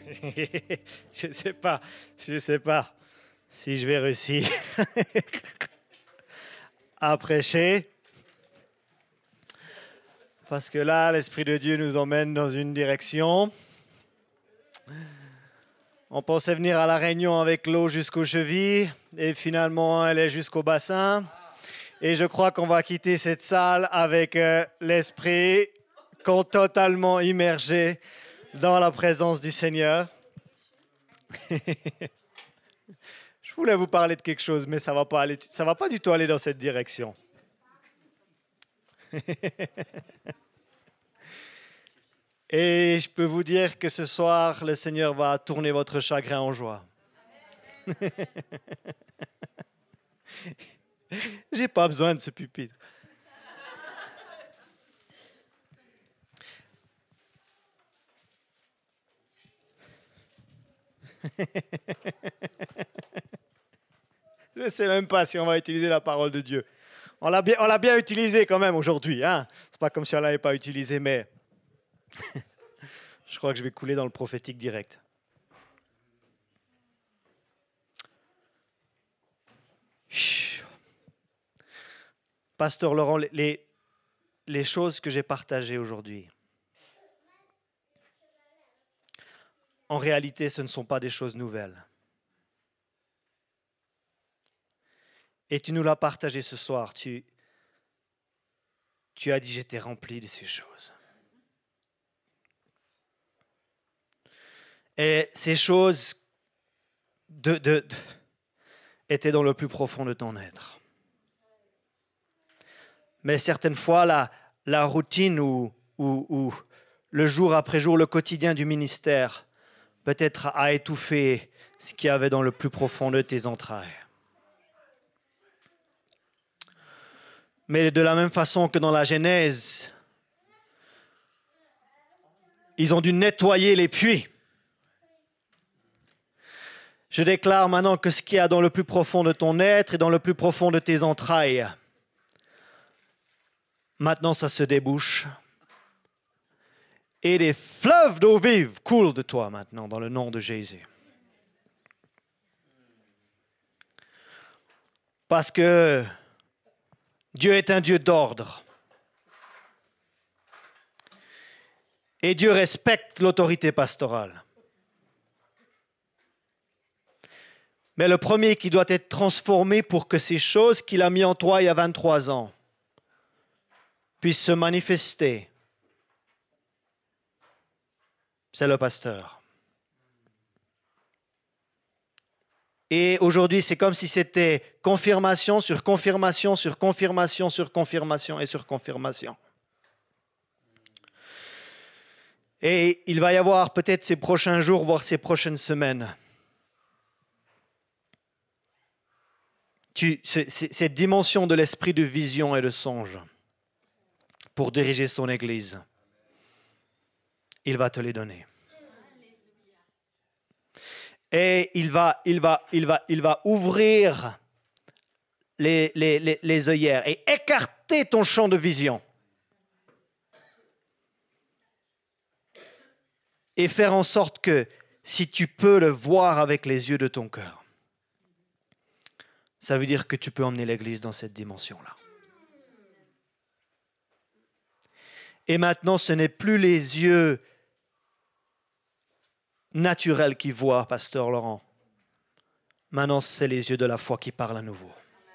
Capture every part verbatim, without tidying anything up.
Je ne sais pas, je ne sais pas si je vais réussir à prêcher. Parce que là, l'Esprit de Dieu nous emmène dans une direction. On pensait venir à la réunion avec l'eau jusqu'aux chevilles et finalement, elle est jusqu'au bassin. Et je crois qu'on va quitter cette salle avec euh, l'Esprit totalement immergé dans la présence du Seigneur. Je voulais vous parler de quelque chose, mais ça ne va pas aller, ça va pas du tout aller dans cette direction. Et je peux vous dire que ce soir, le Seigneur va tourner votre chagrin en joie. J'ai pas besoin de ce pupitre. Je ne sais même pas si on va utiliser la parole de Dieu. On l'a bien, on l'a bien utilisée quand même aujourd'hui. Hein. Ce n'est pas comme si on ne l'avait pas utilisée, mais je crois que je vais couler dans le prophétique direct. Pasteur Laurent, les, les choses que j'ai partagées aujourd'hui, en réalité, ce ne sont pas des choses nouvelles. Et tu nous l'as partagé ce soir. Tu, tu as dit, j'étais rempli de ces choses. Et ces choses de, de, de, étaient dans le plus profond de ton être. Mais certaines fois, la, la routine ou, ou, ou le jour après jour, le quotidien du ministère, peut-être a étouffé ce qu'il y avait dans le plus profond de tes entrailles. Mais de la même façon que dans la Genèse, ils ont dû nettoyer les puits. Je déclare maintenant que ce qu'il y a dans le plus profond de ton être et dans le plus profond de tes entrailles, maintenant ça se débouche. Et des fleuves d'eau vive coulent de toi maintenant dans le nom de Jésus. Parce que Dieu est un Dieu d'ordre. Et Dieu respecte l'autorité pastorale. Mais le premier qui doit être transformé pour que ces choses qu'il a mis en toi il y a vingt-trois ans puissent se manifester, c'est le pasteur. Et aujourd'hui, c'est comme si c'était confirmation sur confirmation sur confirmation sur confirmation et sur confirmation. Et il va y avoir peut-être ces prochains jours, voire ces prochaines semaines, tu, c'est, c'est, cette dimension de l'esprit de vision et de songe pour diriger son Église. Il va te les donner. Et il va, il va, il va, il va ouvrir les, les, les, les œillères et écarter ton champ de vision. Et faire en sorte que si tu peux le voir avec les yeux de ton cœur, ça veut dire que tu peux emmener l'Église dans cette dimension-là. Et maintenant, ce n'est plus les yeux naturels qui voient, pasteur Laurent. Maintenant, c'est les yeux de la foi qui parlent à nouveau.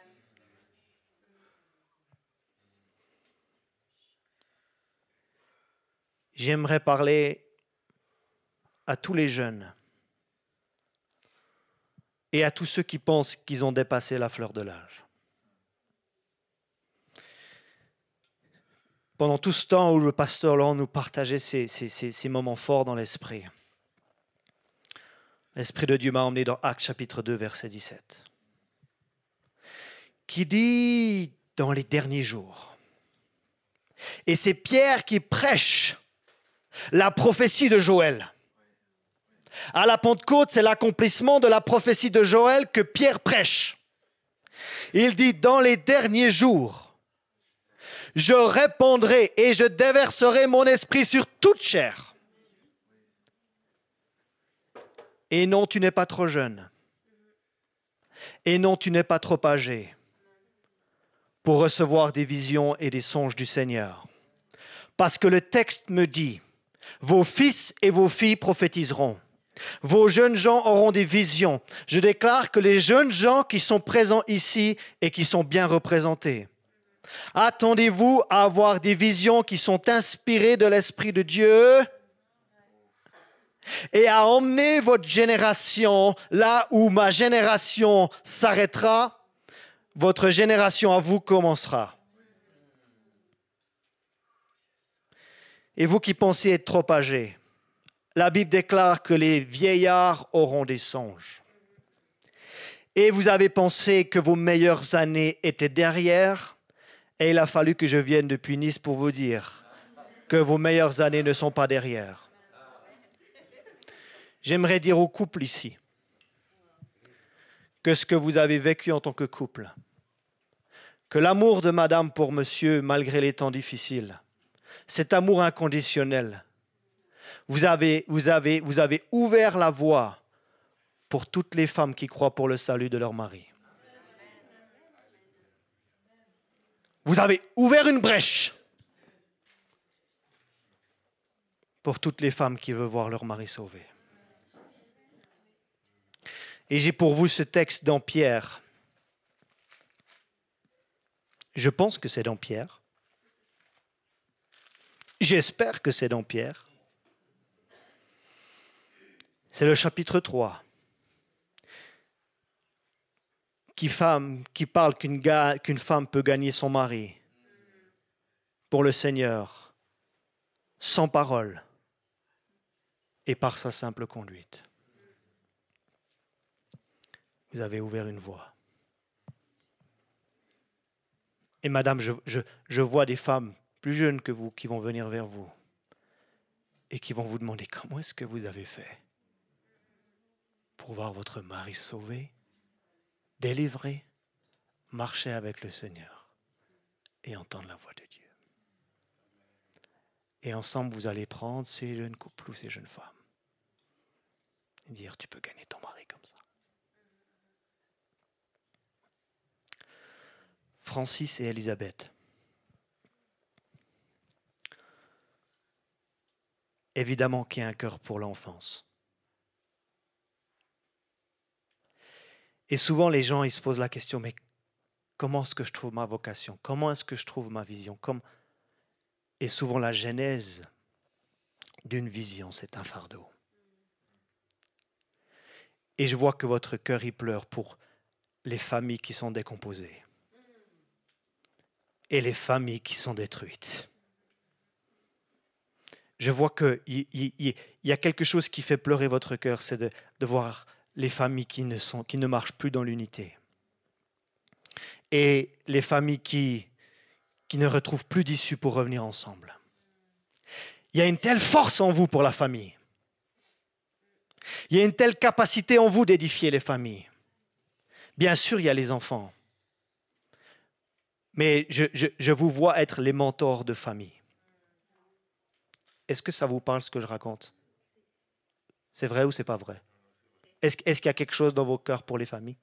J'aimerais parler à tous les jeunes et à tous ceux qui pensent qu'ils ont dépassé la fleur de l'âge. Pendant tout ce temps où le pasteur Laurent nous partageait ces, ces, ces, ces moments forts dans l'esprit, l'Esprit de Dieu m'a emmené dans Actes chapitre deux, verset dix-sept, qui dit dans les derniers jours. Et c'est Pierre qui prêche la prophétie de Joël. À la Pentecôte, c'est l'accomplissement de la prophétie de Joël que Pierre prêche. Il dit, dans les derniers jours, je répandrai et je déverserai mon esprit sur toute chair. Et non, tu n'es pas trop jeune. Et non, tu n'es pas trop âgé pour recevoir des visions et des songes du Seigneur. Parce que le texte me dit, vos fils et vos filles prophétiseront. Vos jeunes gens auront des visions. Je déclare que les jeunes gens qui sont présents ici et qui sont bien représentés, attendez-vous à avoir des visions qui sont inspirées de l'Esprit de Dieu et à emmener votre génération là où ma génération s'arrêtera, votre génération à vous commencera. Et vous qui pensez être trop âgés, la Bible déclare que les vieillards auront des songes. Et vous avez pensé que vos meilleures années étaient derrière, et il a fallu que je vienne depuis Nice pour vous dire que vos meilleures années ne sont pas derrière. J'aimerais dire aux couples ici que ce que vous avez vécu en tant que couple, que l'amour de madame pour monsieur, malgré les temps difficiles, cet amour inconditionnel, vous avez, vous avez, vous avez ouvert la voie pour toutes les femmes qui croient pour le salut de leur mari. Vous avez ouvert une brèche pour toutes les femmes qui veulent voir leur mari sauvé. Et j'ai pour vous ce texte dans Pierre. Je pense que c'est dans Pierre. J'espère que c'est dans Pierre. C'est le chapitre trois qui, femme, qui parle qu'une, ga, qu'une femme peut gagner son mari pour le Seigneur sans parole et par sa simple conduite. Vous avez ouvert une voie. Et madame, je, je, je vois des femmes plus jeunes que vous qui vont venir vers vous et qui vont vous demander comment est-ce que vous avez fait pour voir votre mari sauvé, délivré, marcher avec le Seigneur et entendre la voix de Dieu. Et ensemble, vous allez prendre ces jeunes couples ou ces jeunes femmes et dire, tu peux gagner ton mari comme ça. Francis et Elisabeth. Évidemment qu'il y a un cœur pour l'enfance. Et souvent, les gens ils se posent la question, mais comment est-ce que je trouve ma vocation? Comment est-ce que je trouve ma vision? Comme... Et souvent, la genèse d'une vision, c'est un fardeau. Et je vois que votre cœur y pleure pour les familles qui sont décomposées et les familles qui sont détruites. Je vois qu'il y, y, y a quelque chose qui fait pleurer votre cœur, c'est de, de voir les familles qui ne, sont, qui ne marchent plus dans l'unité. Et les familles qui, qui ne retrouvent plus d'issue pour revenir ensemble. Il y a une telle force en vous pour la famille. Il y a une telle capacité en vous d'édifier les familles. Bien sûr, il y a les enfants. Mais je, je, je vous vois être les mentors de famille. Est-ce que ça vous parle ce que je raconte? C'est vrai ou c'est pas vrai? Est-ce, est-ce qu'il y a quelque chose dans vos cœurs pour les familles?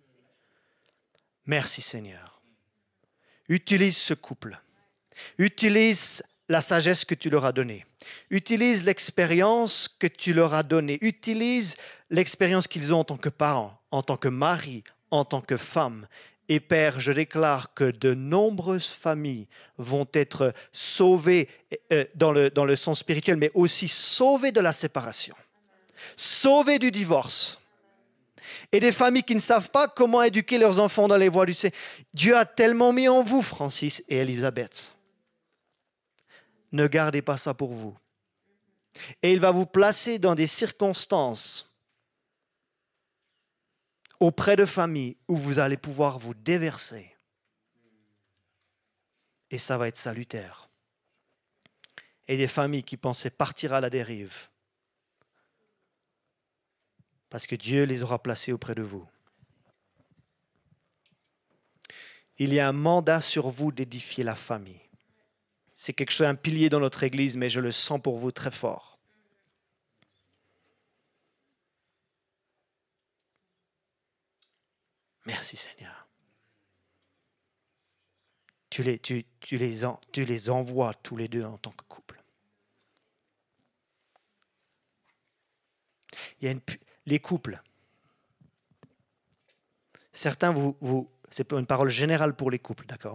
Merci Seigneur. Utilise ce couple. Utilise la sagesse que tu leur as donnée. Utilise l'expérience que tu leur as donnée. Utilise l'expérience qu'ils ont en tant que parents, en tant que mari, en tant que femme. Et Père, je déclare que de nombreuses familles vont être sauvées dans le, dans le sens spirituel, mais aussi sauvées de la séparation, sauvées du divorce. Et des familles qui ne savent pas comment éduquer leurs enfants dans les voies du Seigneur. Dieu a tellement mis en vous, Francis et Elisabeth. Ne gardez pas ça pour vous. Et il va vous placer dans des circonstances auprès de familles où vous allez pouvoir vous déverser. Et ça va être salutaire. Et des familles qui pensaient partir à la dérive. Parce que Dieu les aura placés auprès de vous. Il y a un mandat sur vous d'édifier la famille. C'est quelque chose, un pilier dans notre Église, mais je le sens pour vous très fort. Merci Seigneur. Tu les, tu, tu, les en, tu les envoies tous les deux en tant que couple. Il y a une, les couples. Certains, vous, vous, c'est une parole générale pour les couples, d'accord?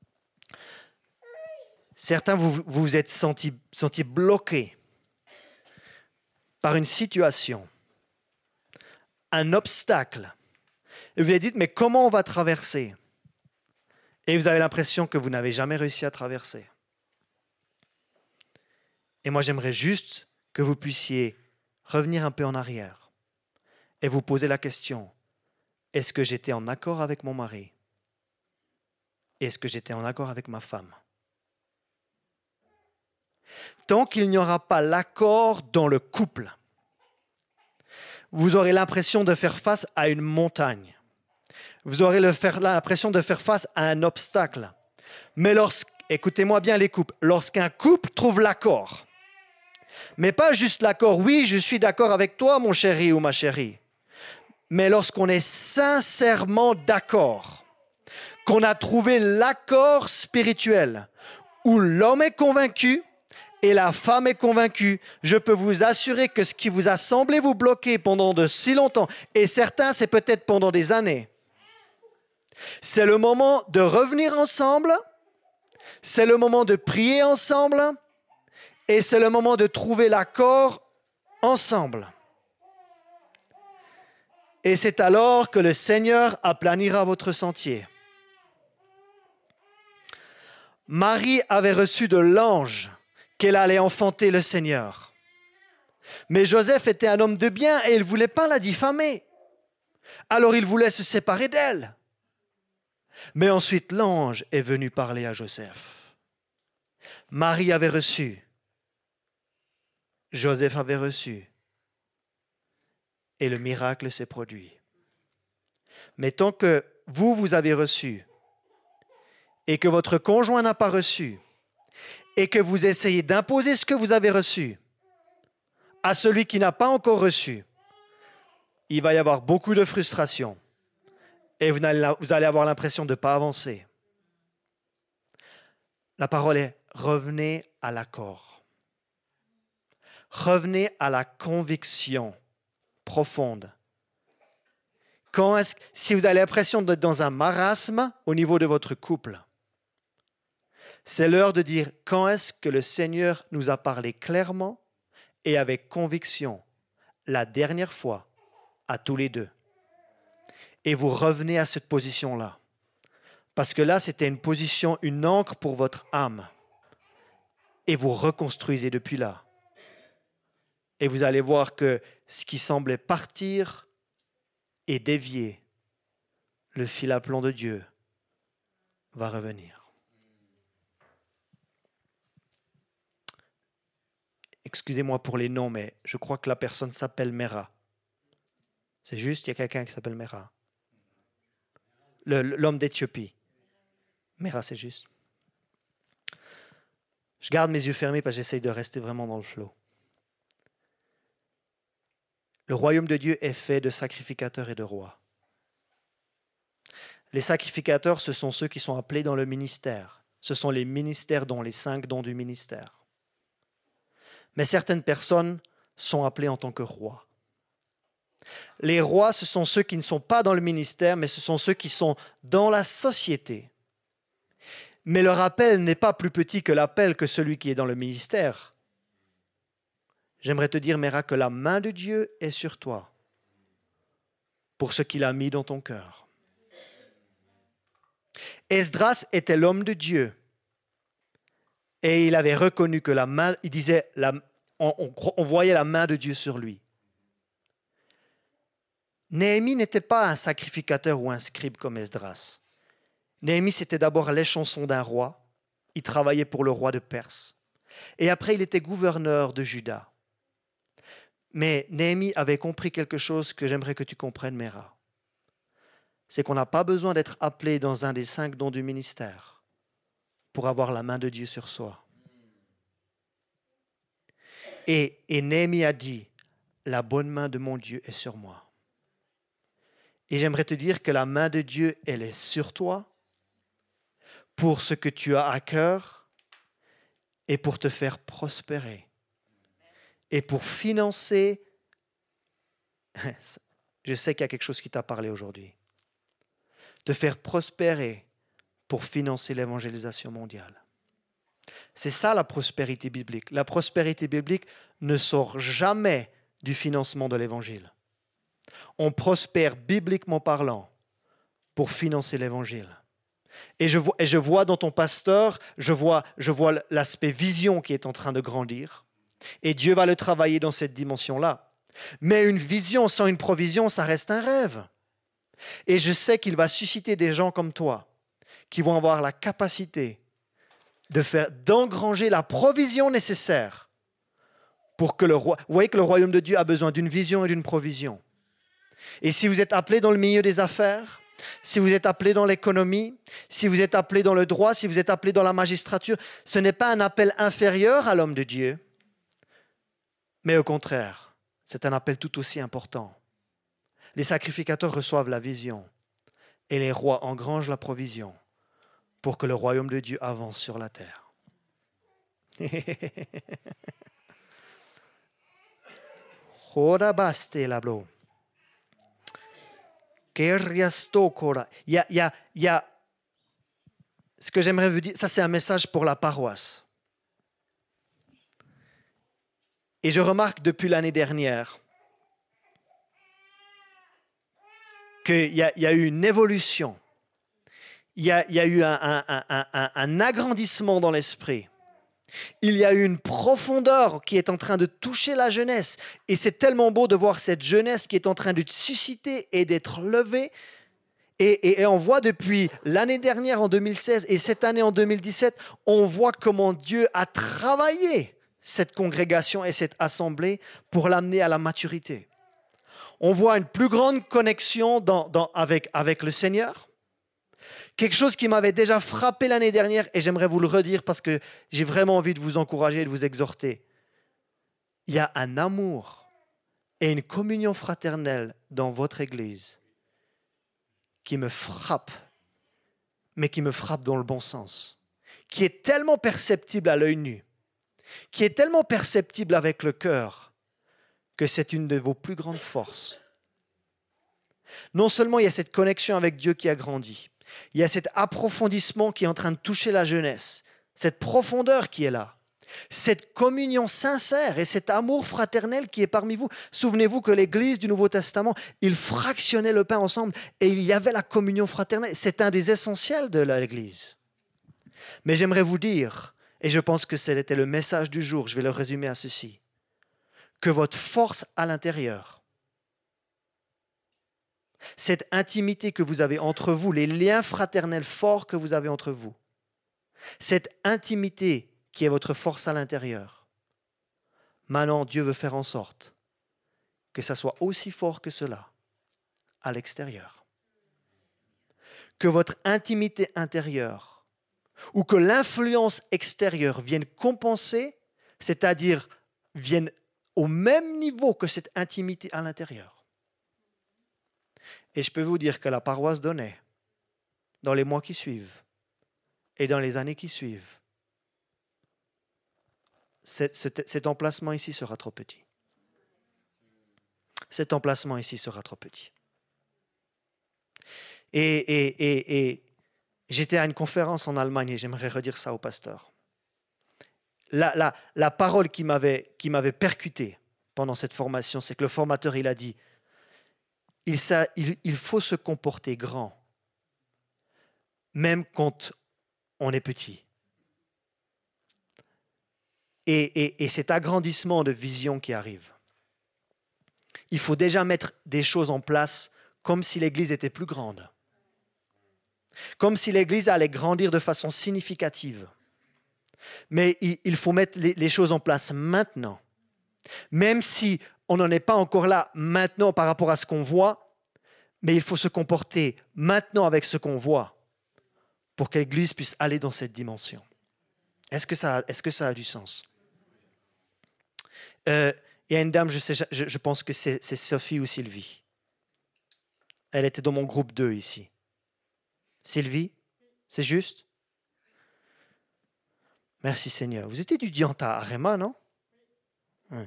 Certains, vous vous, vous êtes sentis senti bloqués par une situation, un obstacle. Et vous vous dites, mais comment on va traverser? Et vous avez l'impression que vous n'avez jamais réussi à traverser. Et moi, j'aimerais juste que vous puissiez revenir un peu en arrière et vous poser la question, est-ce que j'étais en accord avec mon mari? Est-ce que j'étais en accord avec ma femme? Tant qu'il n'y aura pas l'accord dans le couple, vous aurez l'impression de faire face à une montagne. Vous aurez l'impression de faire face à un obstacle. Mais lorsque, écoutez-moi bien les couples, lorsqu'un couple trouve l'accord, mais pas juste l'accord, oui, je suis d'accord avec toi, mon chéri ou ma chérie, mais lorsqu'on est sincèrement d'accord, qu'on a trouvé l'accord spirituel, où l'homme est convaincu et la femme est convaincue, je peux vous assurer que ce qui vous a semblé vous bloquer pendant de si longtemps, et certains, c'est peut-être pendant des années, c'est le moment de revenir ensemble, c'est le moment de prier ensemble, et c'est le moment de trouver l'accord ensemble. Et c'est alors que le Seigneur aplanira votre sentier. Marie avait reçu de l'ange qu'elle allait enfanter le Seigneur. Mais Joseph était un homme de bien et il ne voulait pas la diffamer. Alors il voulait se séparer d'elle. Mais ensuite l'ange est venu parler à Joseph. Marie avait reçu. Joseph avait reçu. Et le miracle s'est produit. Mais tant que vous, vous avez reçu et que votre conjoint n'a pas reçu et que vous essayez d'imposer ce que vous avez reçu à celui qui n'a pas encore reçu, il va y avoir beaucoup de frustration et vous allez, vous allez avoir l'impression de ne pas avancer. La parole est « revenez à l'accord ». Revenez à la conviction profonde. Quand est-ce, si vous avez l'impression d'être dans un marasme au niveau de votre couple, c'est l'heure de dire quand est-ce que le Seigneur nous a parlé clairement et avec conviction la dernière fois à tous les deux. Et vous revenez à cette position-là. Parce que là, c'était une position, une ancre pour votre âme. Et vous reconstruisez depuis là. Et vous allez voir que ce qui semblait partir et dévier, le fil à plomb de Dieu va revenir. Excusez-moi pour les noms, mais je crois que la personne s'appelle Mera. C'est juste, il y a quelqu'un qui s'appelle Mera. Le, l'homme d'Éthiopie. Mera, c'est juste. Je garde mes yeux fermés parce que j'essaye de rester vraiment dans le flow. Le royaume de Dieu est fait de sacrificateurs et de rois. Les sacrificateurs, ce sont ceux qui sont appelés dans le ministère. Ce sont les ministères dont les cinq dons du ministère. Mais certaines personnes sont appelées en tant que rois. Les rois, ce sont ceux qui ne sont pas dans le ministère, mais ce sont ceux qui sont dans la société. Mais leur appel n'est pas plus petit que l'appel que celui qui est dans le ministère. J'aimerais te dire, Mera, que la main de Dieu est sur toi pour ce qu'il a mis dans ton cœur. Esdras était l'homme de Dieu et il avait reconnu que la main, il disait, la, on, on, on voyait la main de Dieu sur lui. Néhémie n'était pas un sacrificateur ou un scribe comme Esdras. Néhémie, c'était d'abord l'échanson d'un roi. Il travaillait pour le roi de Perse. Et après, il était gouverneur de Juda. Mais Néhémie avait compris quelque chose que j'aimerais que tu comprennes, Mera. C'est qu'on n'a pas besoin d'être appelé dans un des cinq dons du ministère pour avoir la main de Dieu sur soi. Et, et Néhémie a dit, la bonne main de mon Dieu est sur moi. Et j'aimerais te dire que la main de Dieu, elle est sur toi pour ce que tu as à cœur et pour te faire prospérer et pour financer. Je sais qu'il y a quelque chose qui t'a parlé aujourd'hui. Te faire prospérer pour financer l'évangélisation mondiale. C'est ça la prospérité biblique. La prospérité biblique ne sort jamais du financement de l'évangile. On prospère bibliquement parlant pour financer l'évangile. Et je vois, et je vois dans ton pasteur, je vois, je vois l'aspect vision qui est en train de grandir. Et Dieu va le travailler dans cette dimension-là. Mais une vision sans une provision, ça reste un rêve. Et je sais qu'il va susciter des gens comme toi qui vont avoir la capacité de faire, d'engranger la provision nécessaire pour que le roi... Vous voyez que le royaume de Dieu a besoin d'une vision et d'une provision. Et si vous êtes appelé dans le milieu des affaires, si vous êtes appelé dans l'économie, si vous êtes appelé dans le droit, si vous êtes appelé dans la magistrature, ce n'est pas un appel inférieur à l'homme de Dieu, mais au contraire, c'est un appel tout aussi important. Les sacrificateurs reçoivent la vision et les rois engrangent la provision pour que le royaume de Dieu avance sur la terre. Il y a, il y a, il y a ce que j'aimerais vous dire, ça c'est un message pour la paroisse. Et je remarque depuis l'année dernière qu'il y a, il y a eu une évolution, il y a, il y a eu un, un, un, un, un agrandissement dans l'esprit. Il y a eu une profondeur qui est en train de toucher la jeunesse. Et c'est tellement beau de voir cette jeunesse qui est en train de susciter et d'être levée. Et, et, et on voit depuis l'année dernière en deux mille seize et cette année en deux mille dix-sept, on voit comment Dieu a travaillé cette congrégation et cette assemblée pour l'amener à la maturité. On voit une plus grande connexion dans, dans, avec, avec le Seigneur. Quelque chose qui m'avait déjà frappé l'année dernière, et j'aimerais vous le redire parce que j'ai vraiment envie de vous encourager et de vous exhorter. Il y a un amour et une communion fraternelle dans votre Église qui me frappe, mais qui me frappe dans le bon sens, qui est tellement perceptible à l'œil nu, qui est tellement perceptible avec le cœur, que c'est une de vos plus grandes forces. Non seulement il y a cette connexion avec Dieu qui a grandi, il y a cet approfondissement qui est en train de toucher la jeunesse, cette profondeur qui est là, cette communion sincère et cet amour fraternel qui est parmi vous. Souvenez-vous que l'Église du Nouveau Testament, ils fractionnaient le pain ensemble et il y avait la communion fraternelle. C'est un des essentiels de l'Église. Mais j'aimerais vous dire, et je pense que c'était le message du jour, je vais le résumer à ceci, que votre force à l'intérieur, cette intimité que vous avez entre vous, les liens fraternels forts que vous avez entre vous, cette intimité qui est votre force à l'intérieur, maintenant Dieu veut faire en sorte que ça soit aussi fort que cela à l'extérieur. Que votre intimité intérieure ou que l'influence extérieure vienne compenser, c'est-à-dire vienne au même niveau que cette intimité à l'intérieur. Et je peux vous dire que la paroisse donnait, dans les mois qui suivent et dans les années qui suivent, cet, cet, cet emplacement ici sera trop petit. Cet emplacement ici sera trop petit. Et, et, et, et j'étais à une conférence en Allemagne et j'aimerais redire ça au pasteur. La, la, la parole qui m'avait, qui m'avait percuté pendant cette formation, c'est que le formateur, il a dit il, ça, il, il faut se comporter grand, même quand on est petit. Et, et, et cet agrandissement de vision qui arrive, il faut déjà mettre des choses en place comme si l'Église était plus grande. Comme si l'Église allait grandir de façon significative. Mais il, il faut mettre les, les choses en place maintenant. Même si on n'en est pas encore là maintenant par rapport à ce qu'on voit, mais il faut se comporter maintenant avec ce qu'on voit pour que l'Église puisse aller dans cette dimension. Est-ce que ça, est-ce que ça a du sens? euh, Il y a une dame, je, sais, je, je pense que c'est, c'est Sophie ou Sylvie. Elle était dans mon groupe deux ici. Sylvie, c'est juste? Merci Seigneur. Vous êtes étudiante à Arema, non? Oui.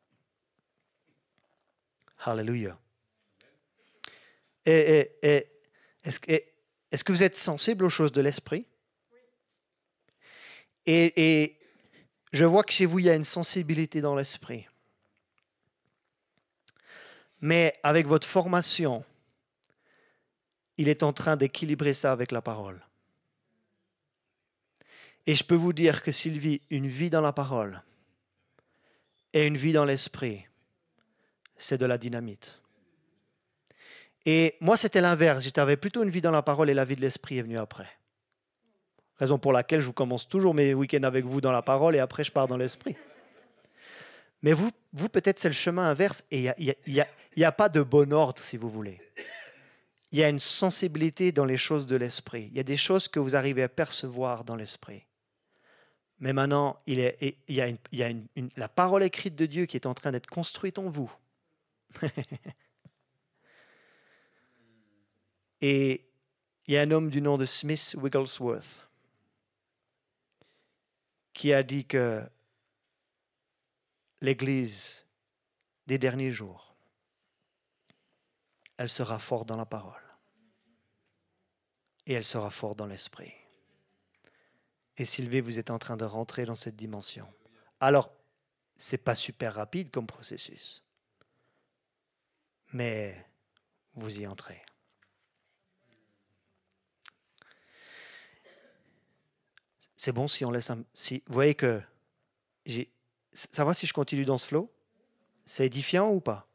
Alléluia. Et, et, et, est-ce, et, est-ce que vous êtes sensible aux choses de l'esprit? Et, et je vois que chez vous, il y a une sensibilité dans l'esprit. Mais avec votre formation, il est en train d'équilibrer ça avec la parole. Et je peux vous dire que Sylvie, une vie dans la parole et une vie dans l'esprit, c'est de la dynamite. Et moi, c'était l'inverse. J'avais plutôt une vie dans la parole et la vie de l'esprit est venue après. Raison pour laquelle je vous commence toujours mes week-ends avec vous dans la parole et après je pars dans l'esprit. Mais vous, vous peut-être, c'est le chemin inverse et il n'y a, y a, y a pas de bon ordre, si vous voulez. Il y a une sensibilité dans les choses de l'esprit. Il y a des choses que vous arrivez à percevoir dans l'esprit. Mais maintenant, il, est, il y a, une, il y a une, une, la parole écrite de Dieu qui est en train d'être construite en vous. Et il y a un homme du nom de Smith Wigglesworth qui a dit que l'Église des derniers jours, elle sera forte dans la parole et elle sera forte dans l'esprit. Et Sylvie, vous êtes en train de rentrer dans cette dimension. Alors, ce n'est pas super rapide comme processus, mais vous y entrez. C'est bon si on laisse un... Si, vous voyez que... J'ai, ça va si je continue dans ce flow? C'est édifiant ou pas?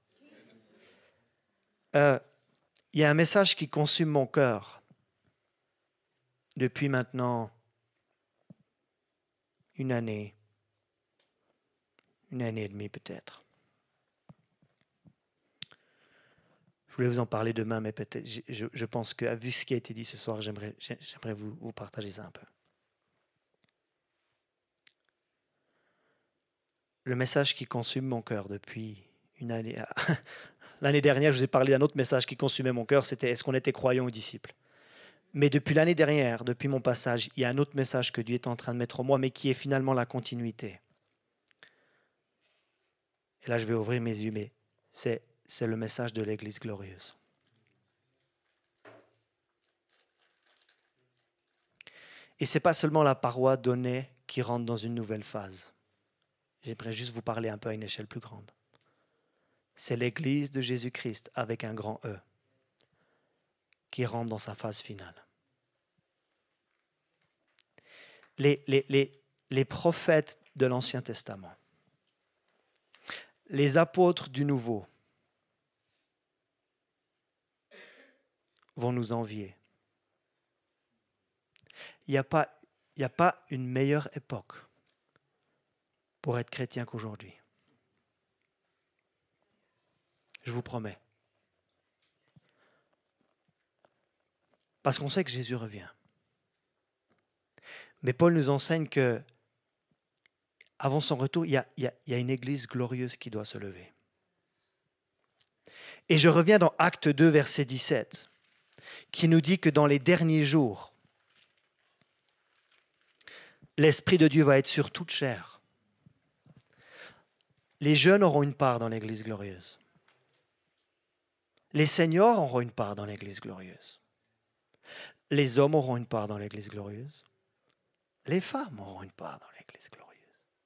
Euh, il y a un message qui consume mon cœur depuis maintenant une année, une année et demie peut-être. Je voulais vous en parler demain, mais peut-être, je, je pense que, vu ce qui a été dit ce soir, j'aimerais, j'aimerais vous, vous partager ça un peu. Le message qui consume mon cœur depuis une année. L'année dernière, je vous ai parlé d'un autre message qui consumait mon cœur, c'était est-ce qu'on était croyants ou disciples? Mais depuis l'année dernière, depuis mon passage, il y a un autre message que Dieu est en train de mettre en moi, mais qui est finalement la continuité. Et là, je vais ouvrir mes yeux, mais c'est, c'est le message de l'Église glorieuse. Et ce n'est pas seulement la paroi donnée qui rentre dans une nouvelle phase. J'aimerais juste vous parler un peu à une échelle plus grande. C'est l'Église de Jésus-Christ avec un grand E qui rentre dans sa phase finale. Les, les, les, les prophètes de l'Ancien Testament, les apôtres du Nouveau vont nous envier. Il n'y a pas, il n'y a pas une meilleure époque pour être chrétien qu'aujourd'hui. Je vous promets. Parce qu'on sait que Jésus revient. Mais Paul nous enseigne que avant son retour, il y a, il y a, il y a une église glorieuse qui doit se lever. Et je reviens dans Acte deux, verset dix-sept, qui nous dit que dans les derniers jours, l'Esprit de Dieu va être sur toute chair. Les jeunes auront une part dans l'église glorieuse. Les seniors auront une part dans l'église glorieuse. Les hommes auront une part dans l'église glorieuse. Les femmes auront une part dans l'église glorieuse.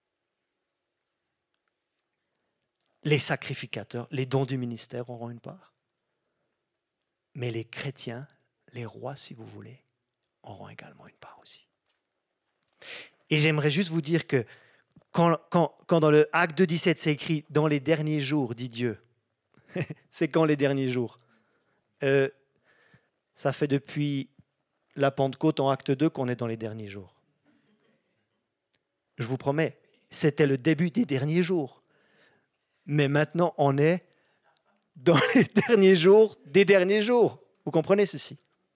Les sacrificateurs, les dons du ministère auront une part. Mais les chrétiens, les rois si vous voulez, auront également une part aussi. Et j'aimerais juste vous dire que quand, quand, quand dans le Acte deux, dix-sept, c'est écrit « dans les derniers jours », dit Dieu, c'est quand les derniers jours? euh, Ça fait depuis la Pentecôte en Acte deux qu'on est dans les derniers jours. Je vous promets, c'était le début des derniers jours. Mais maintenant, on est dans les derniers jours des derniers jours. Vous comprenez ceci?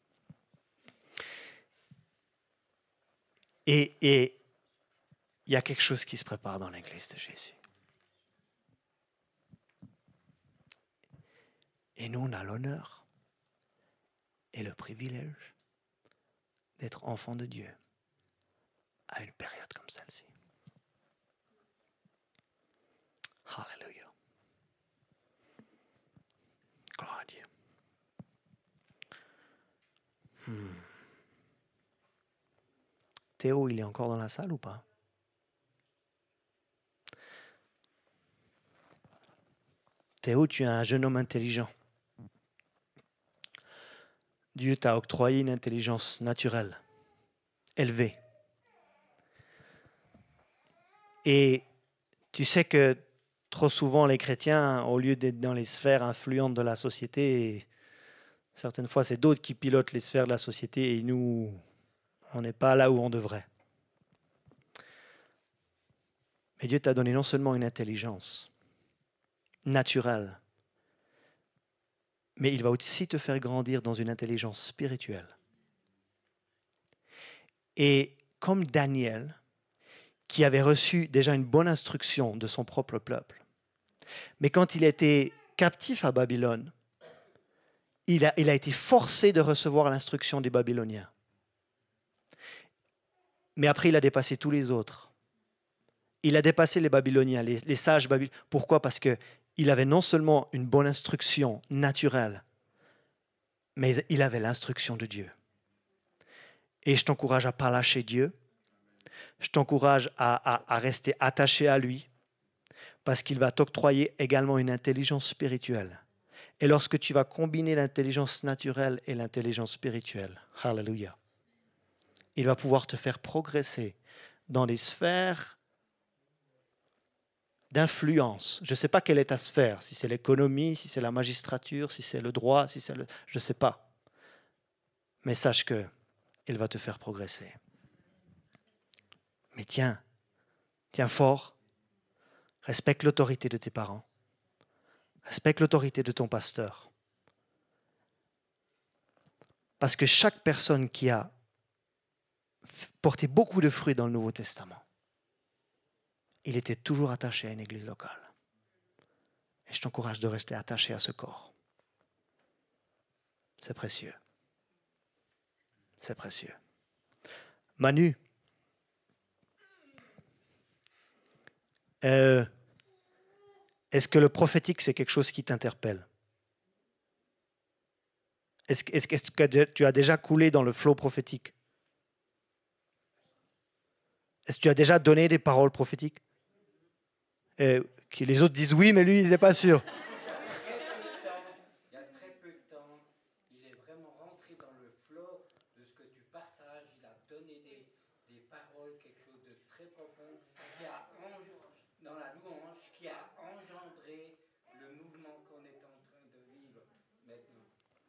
Et, et il y a quelque chose qui se prépare dans l'Église de Jésus. Et nous, on a l'honneur et le privilège d'être enfant de Dieu à une période comme celle-ci. Alléluia. Gloire à Dieu. Hmm. Théo, il est encore dans la salle ou pas? Théo, tu es un jeune homme intelligent. Dieu t'a octroyé une intelligence naturelle, élevée. Et tu sais que trop souvent, les chrétiens, au lieu d'être dans les sphères influentes de la société, certaines fois, c'est d'autres qui pilotent les sphères de la société et nous, on n'est pas là où on devrait. Mais Dieu t'a donné non seulement une intelligence naturelle, mais il va aussi te faire grandir dans une intelligence spirituelle. Et comme Daniel, qui avait reçu déjà une bonne instruction de son propre peuple, mais quand il était captif à Babylone, il a, il a été forcé de recevoir l'instruction des Babyloniens. Mais après, il a dépassé tous les autres. Il a dépassé les Babyloniens, les, les sages babyloniens. Pourquoi? Parce qu'il avait non seulement une bonne instruction naturelle, mais il avait l'instruction de Dieu. Et je t'encourage à ne pas lâcher Dieu. Je t'encourage à, à, à rester attaché à lui, parce qu'il va t'octroyer également une intelligence spirituelle. Et lorsque tu vas combiner l'intelligence naturelle et l'intelligence spirituelle, hallelujah, il va pouvoir te faire progresser dans des sphères d'influence. Je ne sais pas quelle est ta sphère, si c'est l'économie, si c'est la magistrature, si c'est le droit, si c'est le... je ne sais pas. Mais sache que il va te faire progresser. Mais tiens, tiens fort, respecte l'autorité de tes parents, respecte l'autorité de ton pasteur. Parce que chaque personne qui a porté beaucoup de fruits dans le Nouveau Testament, il était toujours attaché à une église locale. Et je t'encourage de rester attaché à ce corps. C'est précieux. C'est précieux. Manu, euh, est-ce que le prophétique, c'est quelque chose qui t'interpelle? Est-ce, est-ce, est-ce que tu as déjà coulé dans le flot prophétique? Est-ce que tu as déjà donné des paroles prophétiques? Et que les autres disent oui, mais lui, il n'est pas sûr. Il y a très peu de temps, il est vraiment rentré dans le flot de ce que tu partages. Il a donné des, des paroles, quelque chose de très profond, qui a dans la louange, qui a engendré le mouvement qu'on est en train de vivre maintenant.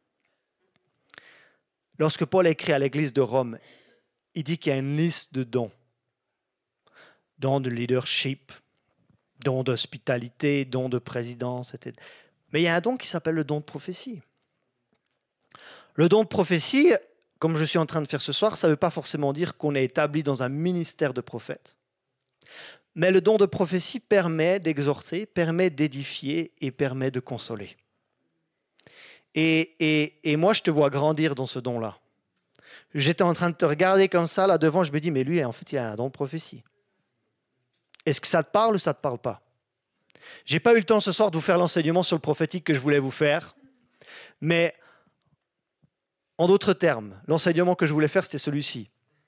Lorsque Paul écrit à l'église de Rome, il dit qu'il y a une liste de dons. Dons de leadership, dons d'hospitalité, dons de présidence, et cetera. Mais il y a un don qui s'appelle le don de prophétie. Le don de prophétie, comme je suis en train de faire ce soir, ça ne veut pas forcément dire qu'on est établi dans un ministère de prophète. Mais le don de prophétie permet d'exhorter, permet d'édifier et permet de consoler. Et, et, et moi, je te vois grandir dans ce don-là. J'étais en train de te regarder comme ça, là devant, je me dis, mais lui, en fait, il a un don de prophétie. Est-ce que ça te parle ou ça ne te parle pas? Je n'ai pas eu le temps ce soir de vous faire l'enseignement sur le prophétique que je voulais vous faire, mais en d'autres termes, l'enseignement que je voulais faire, c'était celui-ci.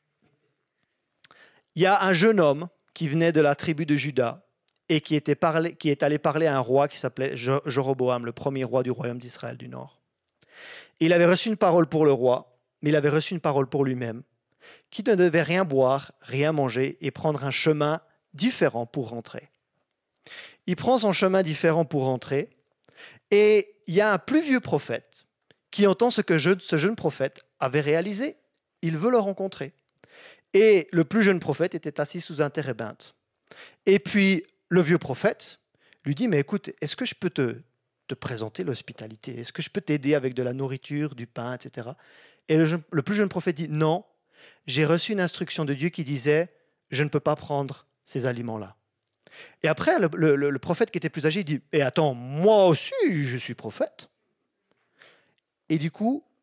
Il y a un jeune homme qui venait de la tribu de Juda et qui, était parlé, qui est allé parler à un roi qui s'appelait Jéroboam, le premier roi du royaume d'Israël du Nord. Il avait reçu une parole pour le roi, mais il avait reçu une parole pour lui-même, qui ne devait rien boire, rien manger et prendre un chemin différent pour rentrer. Il prend son chemin différent pour rentrer et il y a un plus vieux prophète qui entend ce que je, ce jeune prophète avait réalisé. Il veut le rencontrer. Et le plus jeune prophète était assis sous un térébinthe. Et puis le vieux prophète lui dit, mais écoute, est-ce que je peux te, te présenter l'hospitalité? Est-ce que je peux t'aider avec de la nourriture, du pain, et cetera. Et le, le plus jeune prophète dit, non, j'ai reçu une instruction de Dieu qui disait, je ne peux pas prendre ces aliments-là. Et après, le, le, le prophète qui était plus âgé, il dit, et attends, moi aussi, je suis prophète. Et du coup,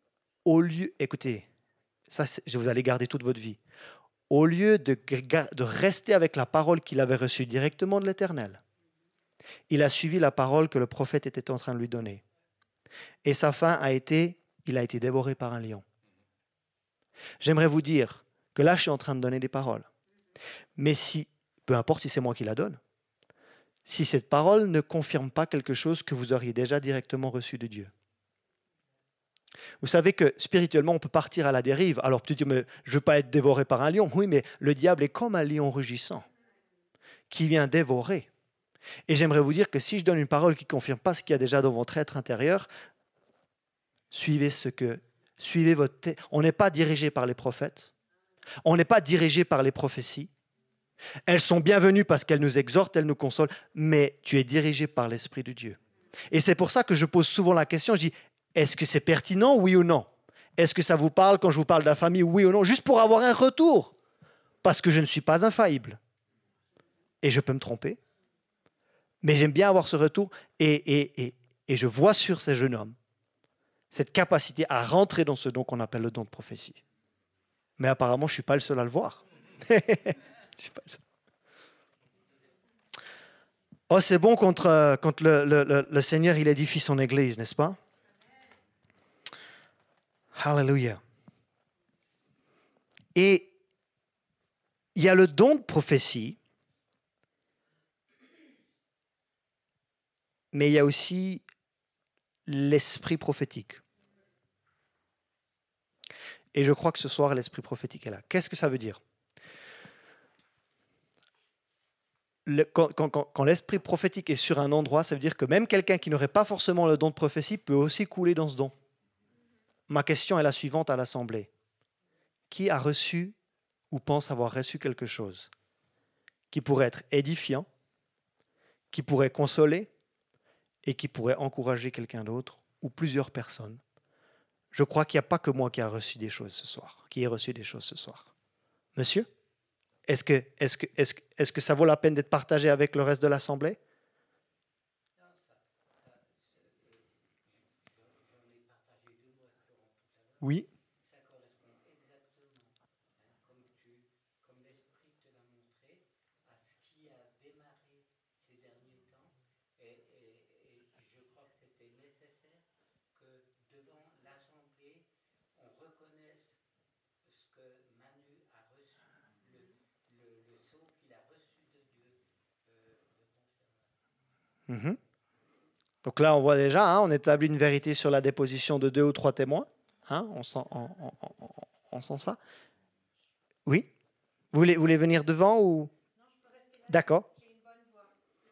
au lieu, écoutez, ça, vous allez garder toute votre vie, au lieu de, de rester avec la parole qu'il avait reçue directement de l'Éternel, il a suivi la parole que le prophète était en train de lui donner. Et sa fin a été, il a été dévoré par un lion. J'aimerais vous dire que là, je suis en train de donner des paroles. Mais si, peu importe si c'est moi qui la donne, si cette parole ne confirme pas quelque chose que vous auriez déjà directement reçu de Dieu. Vous savez que spirituellement, on peut partir à la dérive. Alors, tu dis, mais je ne veux pas être dévoré par un lion. Oui, mais le diable est comme un lion rugissant qui vient dévorer. Et j'aimerais vous dire que si je donne une parole qui ne confirme pas ce qu'il y a déjà dans votre être intérieur, suivez ce que... Suivez votre... T- on n'est pas dirigé par les prophètes. On n'est pas dirigé par les prophéties. Elles sont bienvenues parce qu'elles nous exhortent, elles nous consolent, mais tu es dirigé par l'Esprit de Dieu. Et c'est pour ça que je pose souvent la question, je dis, est-ce que c'est pertinent, oui ou non? Est-ce que ça vous parle quand je vous parle de la famille, oui ou non? Juste pour avoir un retour, parce que je ne suis pas infaillible. Et je peux me tromper. Mais j'aime bien avoir ce retour, et, et, et, et je vois sur ces jeunes hommes cette capacité à rentrer dans ce don qu'on appelle le don de prophétie. Mais apparemment, je ne suis pas le seul à le voir. Je suis pas le seul. Oh, c'est bon quand, euh, quand le, le, le Seigneur il édifie son Église, n'est-ce pas? Alléluia. Et il y a le don de prophétie, mais il y a aussi l'esprit prophétique. Et je crois que ce soir, l'esprit prophétique est là. Qu'est-ce que ça veut dire? Le, quand, quand, quand l'esprit prophétique est sur un endroit, ça veut dire que même quelqu'un qui n'aurait pas forcément le don de prophétie peut aussi couler dans ce don. Ma question est la suivante à l'Assemblée. Qui a reçu ou pense avoir reçu quelque chose qui pourrait être édifiant, qui pourrait consoler et qui pourrait encourager quelqu'un d'autre ou plusieurs personnes? Je crois qu'il n'y a pas que moi qui a reçu des choses ce soir, qui ai reçu des choses ce soir. Monsieur, est-ce que, est-ce que, est-ce, est-ce que ça vaut la peine d'être partagé avec le reste de l'Assemblée? Oui. Ça correspond exactement, hein, comme, tu, comme l'Esprit te l'a montré, à ce qui a démarré ces derniers temps. Et, et, et je crois que c'était nécessaire que devant l'Assemblée, on reconnaisse ce que Manu a reçu, le, le, le sceau qu'il a reçu de Dieu euh, le concernant. Mm-hmm. Donc là, on voit déjà, hein, on établit une vérité sur la déposition de deux ou trois témoins. Hein, on, sent, on, on, on, on sent ça. Oui. Vous voulez, vous voulez venir devant ou... Non, je peux rester là. D'accord. J'ai une bonne voix.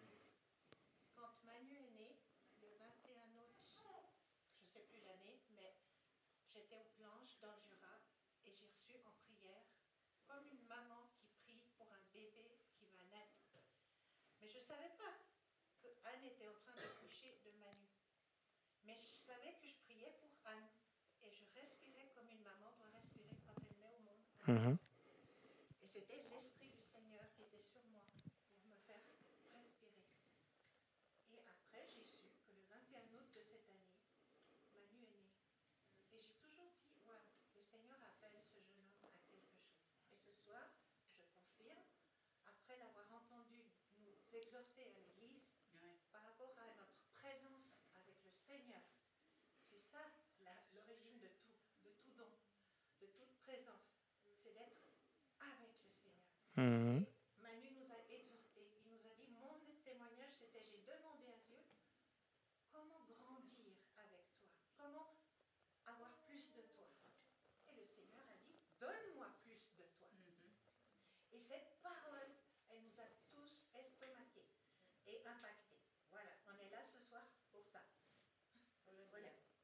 Quand Manu est né, le vingt et un août, je ne sais plus l'année, mais j'étais aux planches dans le Jura et j'ai reçu en prière comme une maman qui prie pour un bébé qui va naître. Mais je ne savais pas que Anne était en train d'accoucher de Manu. Mais je savais que je priais pour Anne. Et je respirais comme une maman doit respirer quand elle met au monde. Mm-hmm. Et c'était l'Esprit du Seigneur qui était sur moi pour me faire respirer. Et après, j'ai su que le vingt et un août de cette année, Manu est né. Et j'ai toujours dit, ouais, le Seigneur appelle ce jeune homme à quelque chose. Et ce soir, je confirme, après l'avoir entendu nous exhorter à l'Église, oui, par rapport à notre présence avec le Seigneur. C'est ça la, l'origine de tout, de tout don, de toute présence. C'est d'être avec le Seigneur. Mm-hmm. Et Manu nous a exhortés. Il nous a dit, mon témoignage, c'était, j'ai demandé à Dieu, comment grandir avec toi? Comment avoir plus de toi? Et le Seigneur a dit, donne-moi plus de toi. Mm-hmm. Et cette parole, elle nous a tous estomaqués et impactés. Voilà, on est là ce soir pour ça. Voilà.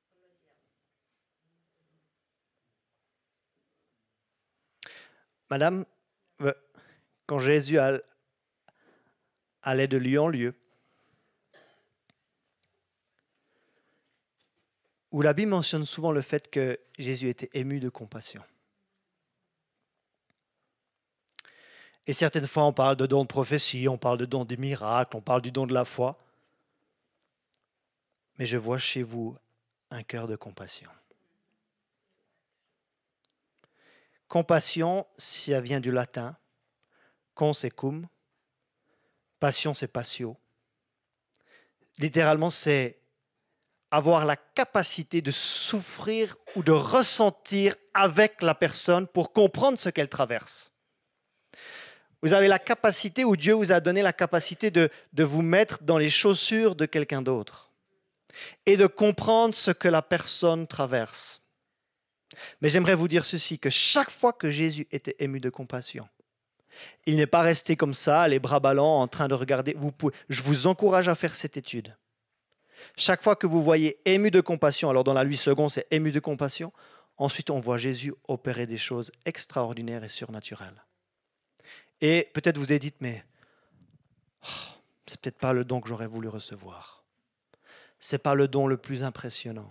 Madame, quand Jésus allait de lieu en lieu, où la Bible mentionne souvent le fait que Jésus était ému de compassion. Et certaines fois, on parle de don de prophétie, on parle de don des miracles, on parle du don de la foi. Mais je vois chez vous un cœur de compassion. Compassion, ça vient du latin. Con, c'est cum. Passion, c'est passio. Littéralement, c'est avoir la capacité de souffrir ou de ressentir avec la personne pour comprendre ce qu'elle traverse. Vous avez la capacité, ou Dieu vous a donné la capacité de, de vous mettre dans les chaussures de quelqu'un d'autre et de comprendre ce que la personne traverse. Mais j'aimerais vous dire ceci, que chaque fois que Jésus était ému de compassion, il n'est pas resté comme ça, les bras ballants, en train de regarder. Vous pouvez, je vous encourage à faire cette étude. Chaque fois que vous voyez ému de compassion, alors dans la huit secondes, c'est ému de compassion, ensuite on voit Jésus opérer des choses extraordinaires et surnaturelles. Et peut-être vous avez dit, mais oh, c'est peut-être pas le don que j'aurais voulu recevoir. C'est pas le don le plus impressionnant.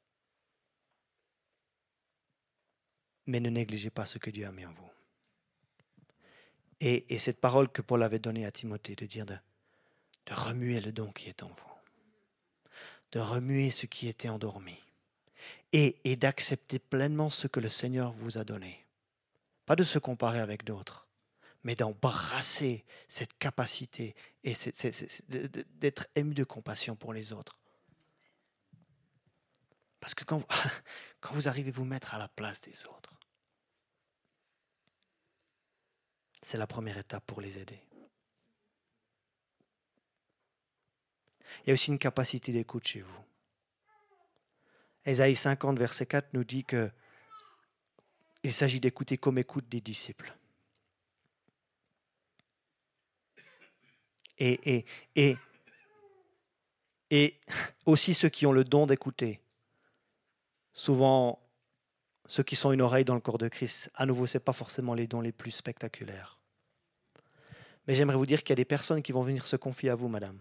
Mais ne négligez pas ce que Dieu a mis en vous. Et, et cette parole que Paul avait donnée à Timothée, de dire de, de remuer le don qui est en vous, de remuer ce qui était endormi, et, et d'accepter pleinement ce que le Seigneur vous a donné. Pas de se comparer avec d'autres, mais d'embrasser cette capacité et c'est, c'est, c'est, d'être ému de compassion pour les autres. Parce que quand vous, quand vous arrivez à vous mettre à la place des autres, c'est la première étape pour les aider. Il y a aussi une capacité d'écoute chez vous. Ésaïe cinquante, verset quatre nous dit qu'il s'agit d'écouter comme écoutent des disciples. Et, et, et, et aussi ceux qui ont le don d'écouter. Souvent, ceux qui sont une oreille dans le corps de Christ, à nouveau, ce n'est pas forcément les dons les plus spectaculaires. Mais j'aimerais vous dire qu'il y a des personnes qui vont venir se confier à vous, madame.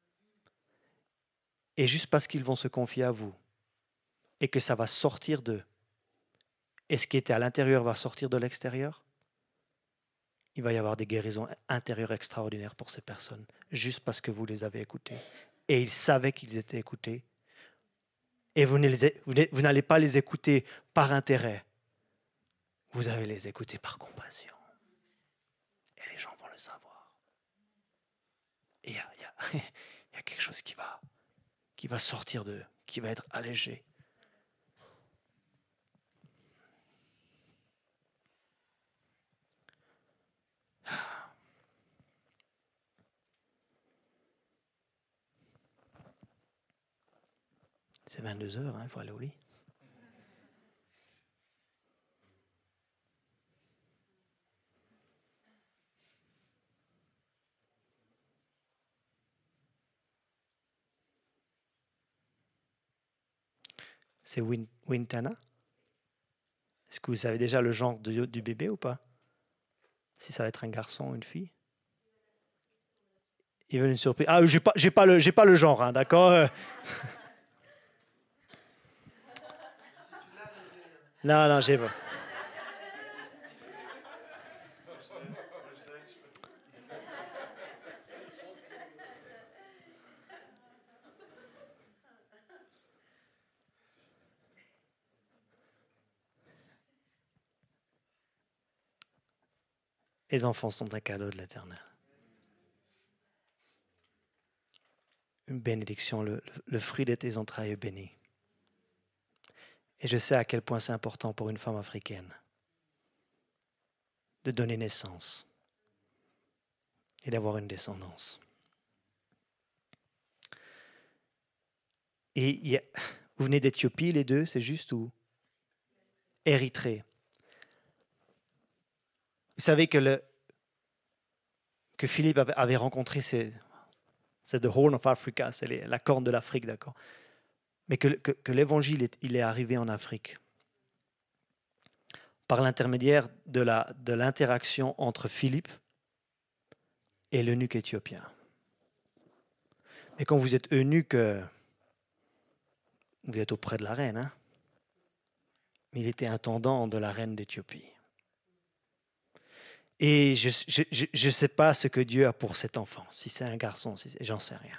Et juste parce qu'ils vont se confier à vous, et que ça va sortir d'eux, et ce qui était à l'intérieur va sortir de l'extérieur, il va y avoir des guérisons intérieures extraordinaires pour ces personnes, juste parce que vous les avez écoutés. Et ils savaient qu'ils étaient écoutés. Et vous, ne les, vous n'allez pas les écouter par intérêt. Vous allez les écouter par compassion. Et les gens vont le savoir. Et il y a, y a, y a quelque chose qui va, qui va sortir d'eux, qui va être allégé. C'est vingt-deux heures, hein, il faut aller au lit. C'est Win, Wintana. Est-ce que vous savez déjà le genre de, du bébé ou pas? Si ça va être un garçon ou une fille? Il veut une surprise. Ah, j'ai pas, j'ai pas le, j'ai pas le genre, hein, d'accord? Non, non, j'ai pas. Les enfants sont un cadeau de l'Éternel. Une bénédiction, le, le fruit de tes entrailles est béni. Et je sais à quel point c'est important pour une femme africaine de donner naissance et d'avoir une descendance. Et il y a, vous venez d'Éthiopie, les deux, c'est juste, ou Érythrée? Vous savez que, le, que Philippe avait, avait rencontré, ces, c'est the Horn of Africa, c'est les, la corne de l'Afrique, d'accord? Mais que, que, que l'évangile est, il est arrivé en Afrique par l'intermédiaire de, la, de l'interaction entre Philippe et l'eunuque éthiopien. Et quand vous êtes eunuque, vous êtes auprès de la reine, hein? Mais il était intendant de la reine d'Éthiopie. Et je ne sais pas ce que Dieu a pour cet enfant, si c'est un garçon, si j'en sais rien.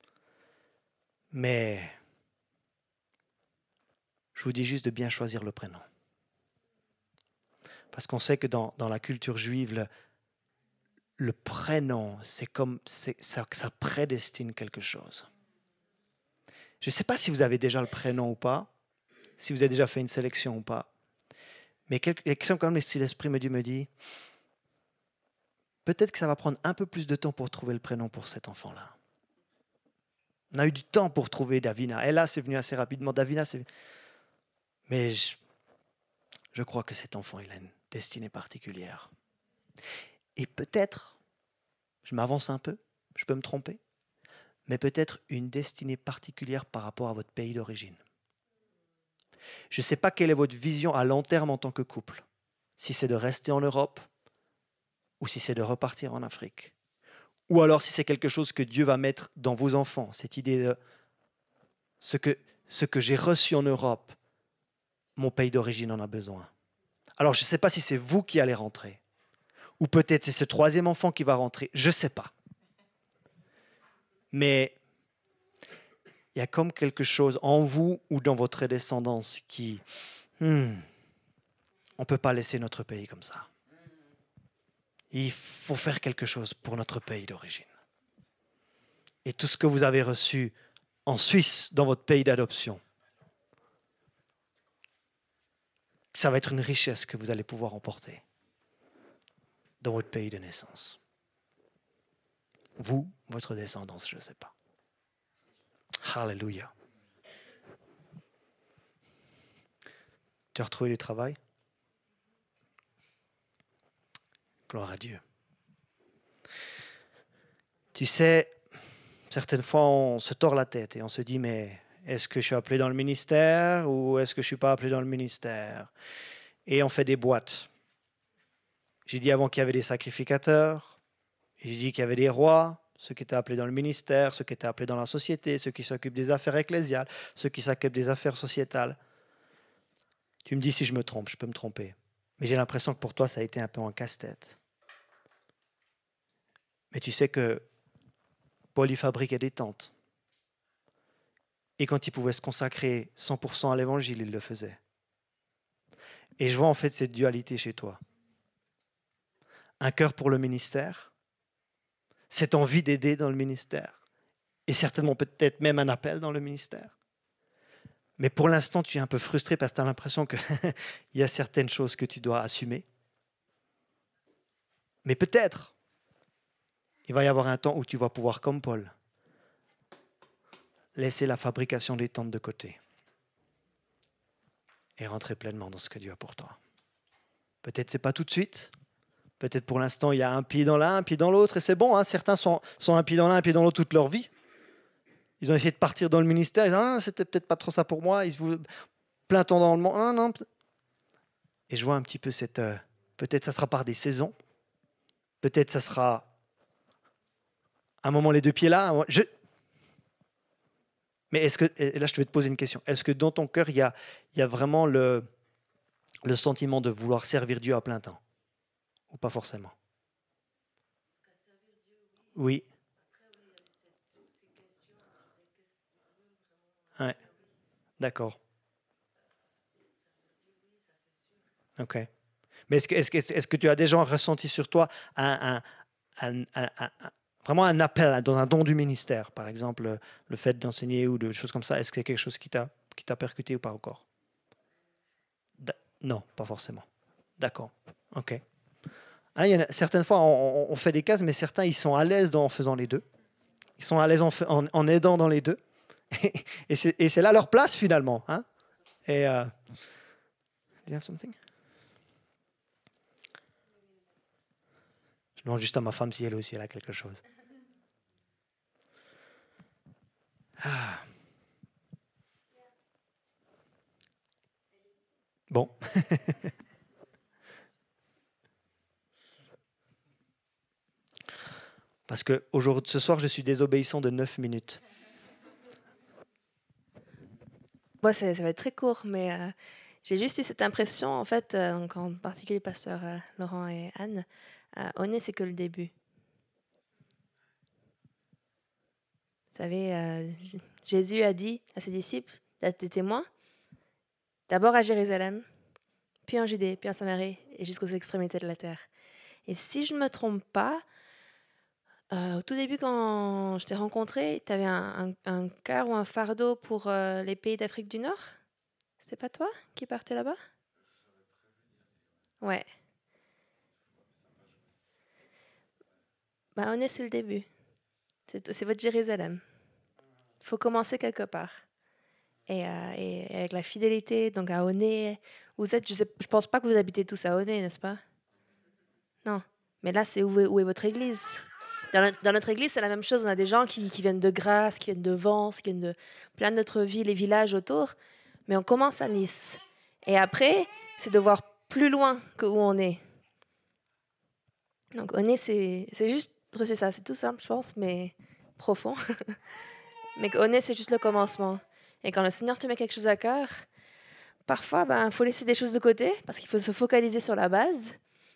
Mais je vous dis juste de bien choisir le prénom. Parce qu'on sait que dans, dans la culture juive, le, le prénom, c'est comme c'est, ça, ça prédestine quelque chose. Je ne sais pas si vous avez déjà le prénom ou pas, si vous avez déjà fait une sélection ou pas, mais quelque chose comme si l'Esprit me dit, me dit, peut-être que ça va prendre un peu plus de temps pour trouver le prénom pour cet enfant-là. On a eu du temps pour trouver Davina. Et là, c'est venu assez rapidement. Davina, c'est... Mais je, je crois que cet enfant, il a une destinée particulière. Et peut-être, je m'avance un peu, je peux me tromper, mais peut-être une destinée particulière par rapport à votre pays d'origine. Je ne sais pas quelle est votre vision à long terme en tant que couple. Si c'est de rester en Europe ou si c'est de repartir en Afrique. Ou alors si c'est quelque chose que Dieu va mettre dans vos enfants, cette idée de ce que, ce que j'ai reçu en Europe, mon pays d'origine en a besoin. Alors je ne sais pas si c'est vous qui allez rentrer, ou peut-être c'est ce troisième enfant qui va rentrer, je ne sais pas. Mais il y a comme quelque chose en vous ou dans votre descendance qui, hmm, on ne peut pas laisser notre pays comme ça. Il faut faire quelque chose pour notre pays d'origine. Et tout ce que vous avez reçu en Suisse, dans votre pays d'adoption, ça va être une richesse que vous allez pouvoir emporter dans votre pays de naissance. Vous, votre descendance, je ne sais pas. Alléluia. Tu as retrouvé du travail? Gloire à Dieu. Tu sais, certaines fois, on se tord la tête et on se dit, mais est-ce que je suis appelé dans le ministère ou est-ce que je ne suis pas appelé dans le ministère? Et on fait des boîtes. J'ai dit avant qu'il y avait des sacrificateurs, j'ai dit qu'il y avait des rois, ceux qui étaient appelés dans le ministère, ceux qui étaient appelés dans la société, ceux qui s'occupent des affaires ecclésiales, ceux qui s'occupent des affaires sociétales. Tu me dis si je me trompe, je peux me tromper. Mais j'ai l'impression que pour toi, ça a été un peu un casse-tête. Mais tu sais que Paul, il fabriquait des tentes. Et quand il pouvait se consacrer cent pour cent à l'évangile, il le faisait. Et je vois en fait cette dualité chez toi. Un cœur pour le ministère, cette envie d'aider dans le ministère, et certainement peut-être même un appel dans le ministère. Mais pour l'instant, tu es un peu frustré parce que tu as l'impression qu'il y a certaines choses que tu dois assumer. Mais peut-être, il va y avoir un temps où tu vas pouvoir, comme Paul, laisser la fabrication des tentes de côté et rentrer pleinement dans ce que Dieu a pour toi. Peut-être ce n'est pas tout de suite. Peut-être pour l'instant, il y a un pied dans l'un, un pied dans l'autre, et c'est bon. Hein, certains sont, sont un pied dans l'un, un pied dans l'autre toute leur vie. Ils ont essayé de partir dans le ministère, ils disent ah, c'était peut-être pas trop ça pour moi. Ils se plein temps dans le monde. Ah, non. Et je vois un petit peu cette. Euh, peut-être ça sera par des saisons. Peut-être ça sera un moment les deux pieds là. Je... Mais est-ce que, et là je vais te poser une question, est-ce que dans ton cœur il y a, il y a vraiment le, le sentiment de vouloir servir Dieu à plein temps? Ou pas forcément? Oui. Ouais. D'accord. Ok. Mais est-ce que, est-ce que, est-ce que tu as déjà ressenti sur toi un, un, un, un, un, vraiment un appel dans un don du ministère, par exemple le fait d'enseigner ou de choses comme ça? Est-ce que c'est quelque chose qui t'a, qui t'a percuté ou pas encore? D- non, pas forcément. D'accord. Ok. Hein, il y en a, certaines fois, on, on fait des cases, mais certains, ils sont à l'aise dans, en faisant les deux. Ils sont à l'aise en, en, en aidant dans les deux. Et, et, c'est, et c'est là leur place, finalement. Hein? Et, uh, do you have something? Je demande juste à ma femme si elle aussi elle a quelque chose. Ah. Bon. Parce que aujourd'hui, ce soir, je suis désobéissant de neuf minutes. Moi, ça, ça va être très court, mais euh, j'ai juste eu cette impression, en fait, euh, donc en particulier pasteur euh, Laurent et Anne, euh, on est, c'est que le début. Vous savez, euh, J- Jésus a dit à ses disciples d'être des témoins, d'abord à Jérusalem, puis en Judée, puis en Samarie, et jusqu'aux extrémités de la terre. Et si je ne me trompe pas, euh, au tout début, quand je t'ai rencontré, tu avais un, un, un cœur ou un fardeau pour euh, les pays d'Afrique du Nord. C'était pas toi qui partais là-bas? Ouais. Bah, on est, c'est le début. C'est, c'est votre Jérusalem. Il faut commencer quelque part. Et, euh, et avec la fidélité, donc à Oné, vous êtes, je ne je pense pas que vous habitez tous à Oné, n'est-ce pas? Non. Mais là, c'est où est, où est votre église? Dans, le, dans notre église, c'est la même chose. On a des gens qui, qui viennent de Grasse, qui viennent de Vence, qui viennent de plein d'autres villes et villages autour. Mais on commence à Nice. Et après, c'est de voir plus loin que où on est. Donc, Oné, c'est, c'est juste reçu ça. C'est tout simple, je pense, mais profond. Mais Oné, c'est juste le commencement. Et quand le Seigneur te met quelque chose à cœur, parfois, ben, faut laisser des choses de côté parce qu'il faut se focaliser sur la base.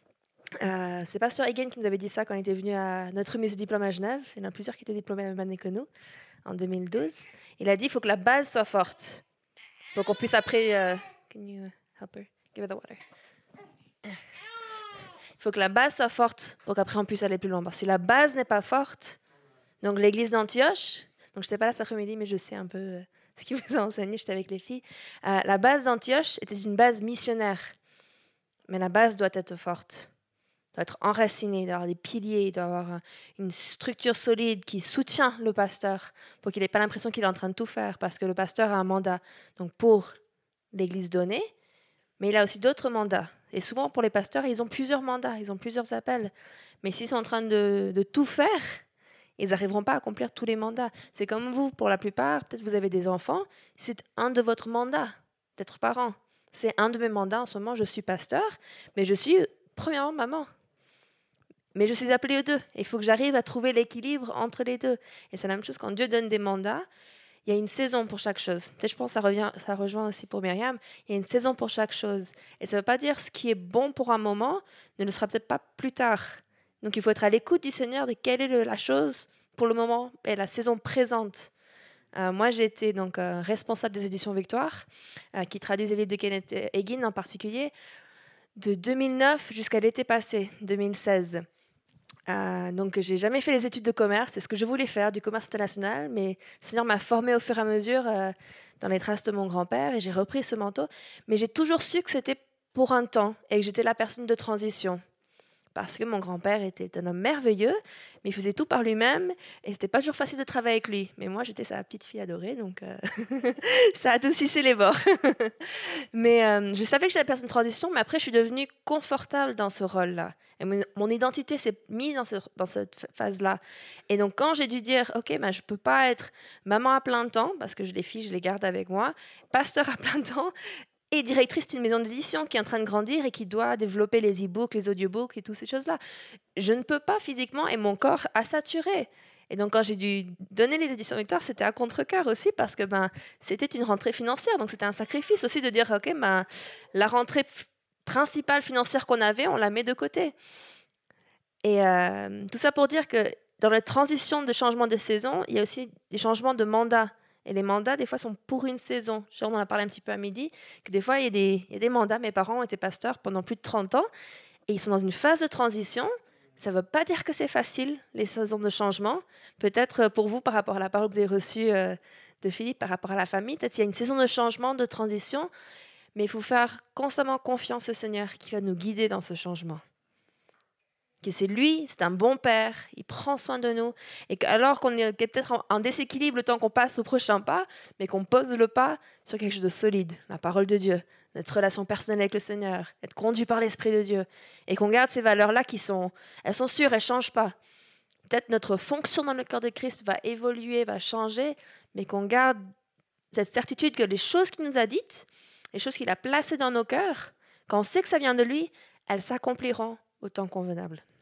Euh, c'est Pasteur Egan qui nous avait dit ça quand il était venu à notre mise de diplôme à Genève. Il y en a plusieurs qui étaient diplômés à la même année que nous, en deux mille douze. Il a dit qu'il faut que la base soit forte pour qu'on puisse après... Euh, can you help her? Give her the water. Il faut que la base soit forte pour qu'après on puisse aller plus loin. Parce que si la base n'est pas forte, donc l'église d'Antioche, donc je n'étais pas là cet après-midi, mais je sais un peu euh, ce qu'il vous a enseigné, j'étais avec les filles. Euh, la base d'Antioche était une base missionnaire, mais la base doit être forte. Doit être enraciné, d'avoir des piliers, d'avoir une structure solide qui soutient le pasteur pour qu'il n'ait pas l'impression qu'il est en train de tout faire parce que le pasteur a un mandat donc pour l'église donnée, mais il a aussi d'autres mandats. Et souvent pour les pasteurs, ils ont plusieurs mandats, ils ont plusieurs appels. Mais s'ils sont en train de, de tout faire, ils n'arriveront pas à accomplir tous les mandats. C'est comme vous, pour la plupart, peut-être vous avez des enfants, c'est un de votre mandat d'être parent. C'est un de mes mandats en ce moment, je suis pasteur, mais je suis premièrement maman. Mais je suis appelée aux deux. Il faut que j'arrive à trouver l'équilibre entre les deux. Et c'est la même chose quand Dieu donne des mandats. Il y a une saison pour chaque chose. Peut-être je pense que ça, revient, ça rejoint aussi pour Myriam. Il y a une saison pour chaque chose. Et ça ne veut pas dire ce qui est bon pour un moment ne le sera peut-être pas plus tard. Donc il faut être à l'écoute du Seigneur de quelle est le, la chose pour le moment et la saison présente. Euh, moi, j'ai été donc, euh, responsable des éditions Victoire, euh, qui traduisent les livres de Kenneth Hagin en particulier, de deux mille neuf jusqu'à l'été passé, deux mille seize. Euh, donc, j'ai jamais fait les études de commerce. C'est ce que je voulais faire, du commerce international. Mais le Seigneur m'a formée au fur et à mesure euh, dans les traces de mon grand-père et j'ai repris ce manteau. Mais j'ai toujours su que c'était pour un temps et que j'étais la personne de transition. Parce que mon grand-père était un homme merveilleux, mais il faisait tout par lui-même et c'était pas toujours facile de travailler avec lui. Mais moi, j'étais sa petite fille adorée, donc euh, ça adoucissait les bords. Mais euh, je savais que j'étais la personne de transition, mais après, je suis devenue confortable dans ce rôle-là. Et mon, mon identité s'est mise dans, ce, dans cette phase-là. Et donc, quand j'ai dû dire, OK, ben, je peux pas être maman à plein temps, parce que les filles, je les garde avec moi, pasteur à plein temps, et directrice d'une maison d'édition qui est en train de grandir et qui doit développer les e-books, les audiobooks et toutes ces choses-là. Je ne peux pas physiquement et mon corps a saturé. Et donc, quand j'ai dû donner les éditions Victoire, c'était à contre-cœur aussi parce que ben, c'était une rentrée financière. Donc, c'était un sacrifice aussi de dire, OK, ben, la rentrée f- principale financière qu'on avait, on la met de côté. Et euh, tout ça pour dire que dans la transition de changement de saison, il y a aussi des changements de mandat. Et les mandats, des fois, sont pour une saison. Genre, on en a parlé un petit peu à midi, que des fois, il y a des, il y a des mandats. Mes parents étaient pasteurs pendant plus de trente ans et ils sont dans une phase de transition. Ça ne veut pas dire que c'est facile, les saisons de changement. Peut-être pour vous, par rapport à la parole que vous avez reçue euh, de Philippe, par rapport à la famille, peut-être qu'il y a une saison de changement, de transition, mais il faut faire constamment confiance au Seigneur qui va nous guider dans ce changement. Que c'est lui, c'est un bon père, il prend soin de nous, et qu'alors qu'on est peut-être en, en déséquilibre le temps qu'on passe au prochain pas, mais qu'on pose le pas sur quelque chose de solide, la parole de Dieu, notre relation personnelle avec le Seigneur, être conduit par l'Esprit de Dieu, et qu'on garde ces valeurs-là qui sont, elles sont sûres, elles ne changent pas. Peut-être notre fonction dans le cœur de Christ va évoluer, va changer, mais qu'on garde cette certitude que les choses qu'il nous a dites, les choses qu'il a placées dans nos cœurs, quand on sait que ça vient de lui, elles s'accompliront au temps convenable.